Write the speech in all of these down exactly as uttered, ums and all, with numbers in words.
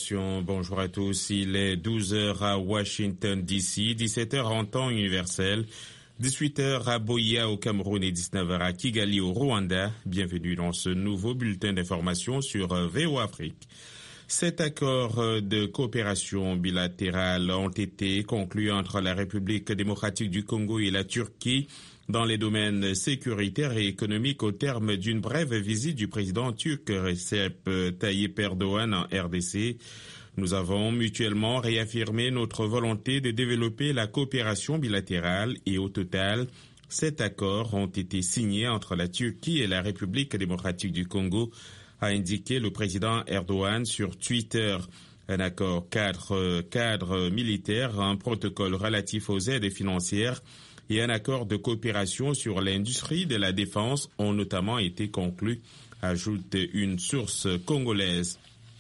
Salutations, bonjour à tous. Il est douze heures à Washington D C, dix-sept heures en temps universel, dix-huit heures à Buea au Cameroun et dix-neuf heures à Kigali au Rwanda. Bienvenue dans ce nouveau bulletin d'information sur V O A Afrique. Sept accords de coopération bilatérale ont été conclus entre la République démocratique du Congo et la Turquie dans les domaines sécuritaires et économiques au terme d'une brève visite du président turc Recep Tayyip Erdogan en R D C. Nous avons mutuellement réaffirmé notre volonté de développer la coopération bilatérale et au total, sept accords ont été signés entre la Turquie et la République démocratique du Congo, a indiqué le président Erdogan sur Twitter. Un accord cadre, cadre militaire, un protocole relatif aux aides financières et un accord de coopération sur l'industrie de la défense ont notamment été conclus, ajoute une source congolaise.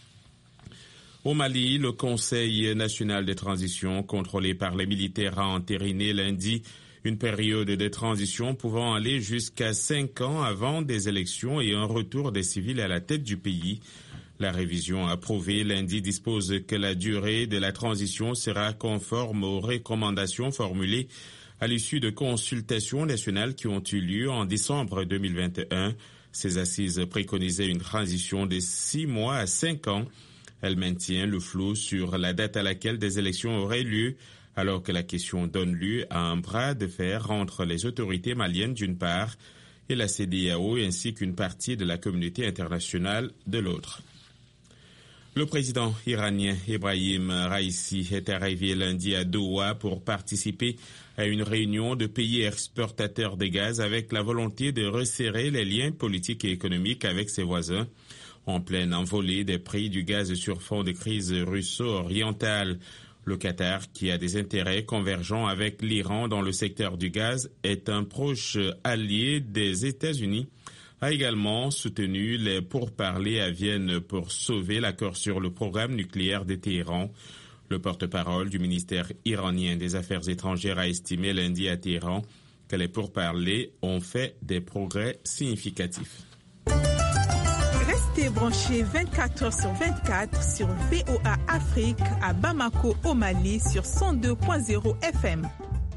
Au Mali, le Conseil national de transition contrôlé par les militaires a entériné lundi une période de transition pouvant aller jusqu'à cinq ans avant des élections et un retour des civils à la tête du pays. La révision approuvée lundi dispose que la durée de la transition sera conforme aux recommandations formulées à l'issue de consultations nationales qui ont eu lieu en décembre deux mille vingt et un. Ces assises préconisaient une transition de six mois à cinq ans. Elle maintient le flou sur la date à laquelle des élections auraient lieu, alors que la question donne lieu à un bras de fer entre les autorités maliennes d'une part et la C D A O ainsi qu'une partie de la communauté internationale de l'autre. Le président iranien Ebrahim Raïssi est arrivé lundi à Doha pour participer à une réunion de pays exportateurs de gaz avec la volonté de resserrer les liens politiques et économiques avec ses voisins. En pleine envolée des prix du gaz sur fond de crise russo-orientale, le Qatar, qui a des intérêts convergents avec l'Iran dans le secteur du gaz, est un proche allié des États-Unis, a également soutenu les pourparlers à Vienne pour sauver l'accord sur le programme nucléaire de Téhéran. Le porte-parole du ministère iranien des Affaires étrangères a estimé lundi à Téhéran que les pourparlers ont fait des progrès significatifs. Restez branchés vingt-quatre heures sur vingt-quatre sur V O A Afrique à Bamako au Mali sur cent deux point zéro F M.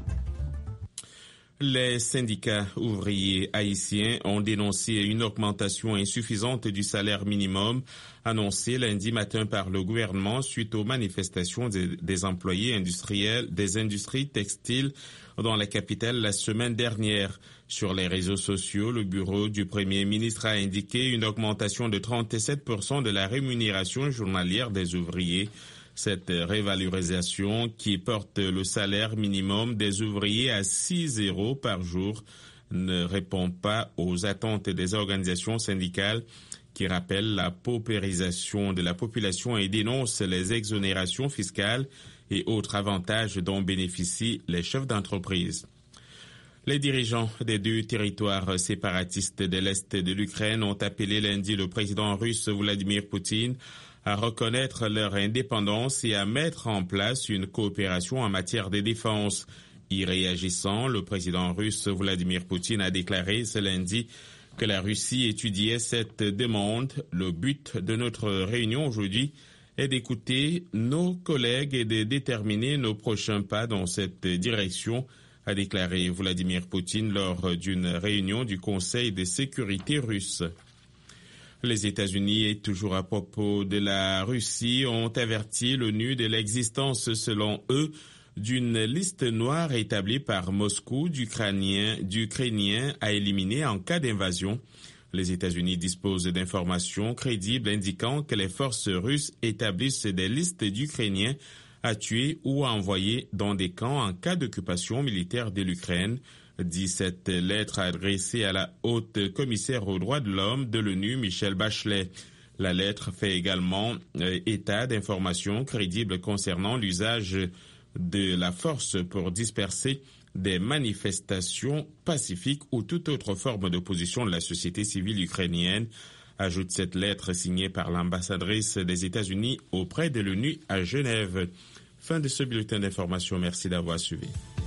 Les syndicats ouvriers haïtiens ont dénoncé une augmentation insuffisante du salaire minimum annoncée lundi matin par le gouvernement suite aux manifestations des employés industriels des industries textiles dans la capitale la semaine dernière. Sur les réseaux sociaux, le bureau du Premier ministre a indiqué une augmentation de trente-sept pour cent de la rémunération journalière des ouvriers. Cette révalorisation qui porte le salaire minimum des ouvriers à six euros par jour ne répond pas aux attentes des organisations syndicales qui rappellent la paupérisation de la population et dénoncent les exonérations fiscales et autres avantages dont bénéficient les chefs d'entreprise. Les dirigeants des deux territoires séparatistes de l'Est de l'Ukraine ont appelé lundi le président russe Vladimir Poutine à reconnaître leur indépendance et à mettre en place une coopération en matière de défense. Y réagissant, le président russe Vladimir Poutine a déclaré ce lundi que la Russie étudiait cette demande. Le but de notre réunion aujourd'hui est d'écouter nos collègues et de déterminer nos prochains pas dans cette direction, a déclaré Vladimir Poutine lors d'une réunion du Conseil de sécurité russe. Les États-Unis, et toujours à propos de la Russie, ont averti l'ONU de l'existence, selon eux, d'une liste noire établie par Moscou d'Ukrainiens, d'Ukrainiens à éliminer en cas d'invasion. Les États-Unis disposent d'informations crédibles indiquant que les forces russes établissent des listes d'Ukrainiens à tuer ou à envoyer dans des camps en cas d'occupation militaire de l'Ukraine, dit cette lettre adressée à la haute commissaire aux droits de l'homme de l'ONU, Michelle Bachelet. La lettre fait également euh, état d'informations crédibles concernant l'usage de la force pour disperser des manifestations pacifiques ou toute autre forme d'opposition de la société civile ukrainienne, ajoute cette lettre signée par l'ambassadrice des États-Unis auprès de l'ONU à Genève. Fin de ce bulletin d'information. Merci d'avoir suivi.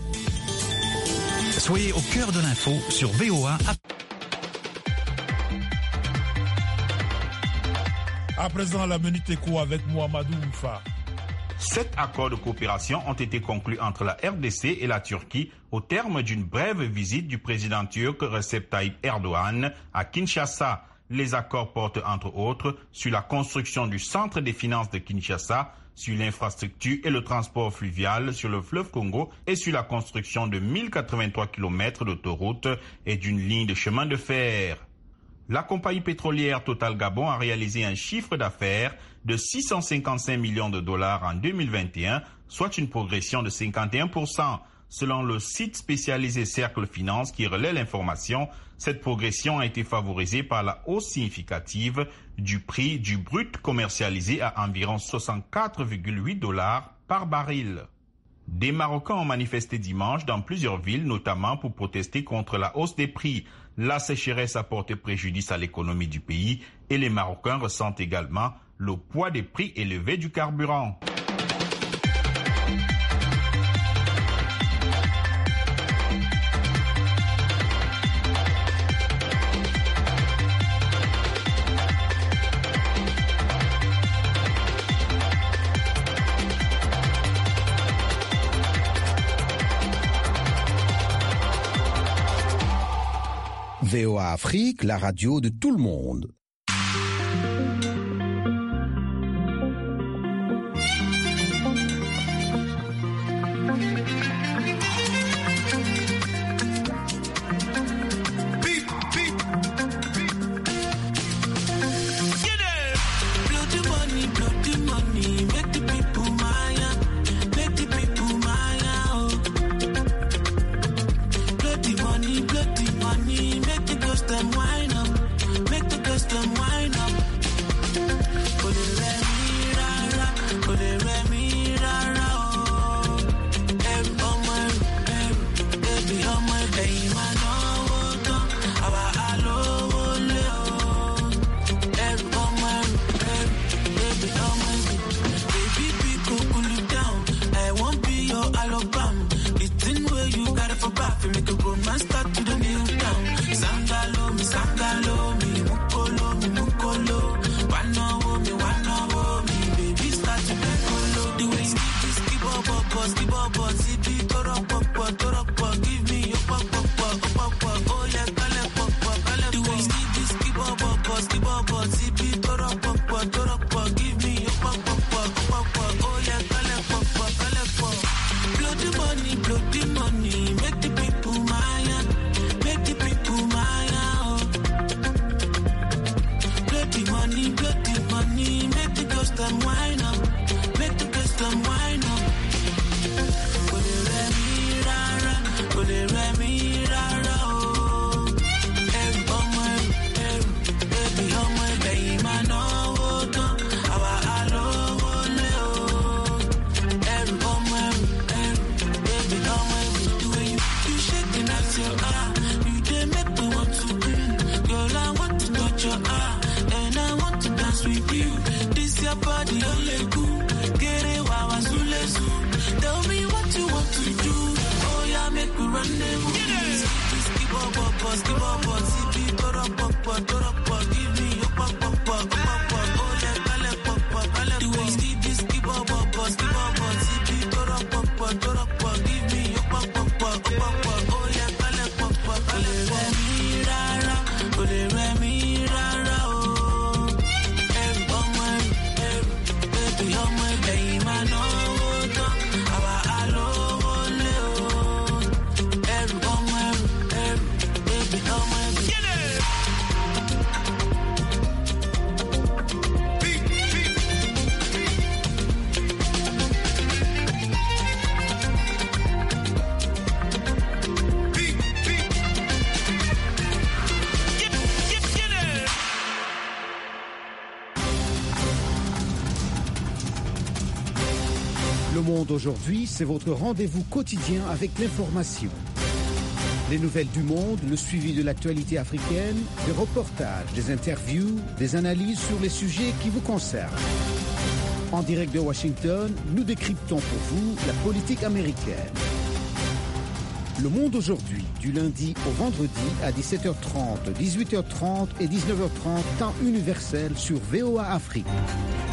Soyez au cœur de l'info sur V O A. À présent, la Minute Éco avec Mohamedou Oufa. Sept accords de coopération ont été conclus entre la R D C et la Turquie au terme d'une brève visite du président turc Recep Tayyip Erdogan à Kinshasa. Les accords portent entre autres sur la construction du centre des finances de Kinshasa, sur l'infrastructure et le transport fluvial sur le fleuve Congo et sur la construction de mille quatre-vingt-trois kilomètres d'autoroutes et d'une ligne de chemin de fer. La compagnie pétrolière Total Gabon a réalisé un chiffre d'affaires de six cent cinquante-cinq millions de dollars en deux mille vingt et un, soit une progression de cinquante et un pour cent. Selon le site spécialisé Cercle Finance qui relaie l'information, cette progression a été favorisée par la hausse significative du prix du brut commercialisé à environ soixante-quatre virgule huit dollars par baril. Des Marocains ont manifesté dimanche dans plusieurs villes, notamment pour protester contre la hausse des prix. La sécheresse a porté préjudice à l'économie du pays et les Marocains ressentent également le poids des prix élevés du carburant. V O A Afrique, la radio de tout le monde. Le Monde aujourd'hui, c'est votre rendez-vous quotidien avec l'information. Les nouvelles du monde, le suivi de l'actualité africaine, des reportages, des interviews, des analyses sur les sujets qui vous concernent. En direct de Washington, nous décryptons pour vous la politique américaine. Le Monde aujourd'hui, du lundi au vendredi à dix-sept heures trente, dix-huit heures trente et dix-neuf heures trente, temps universel sur V O A Afrique.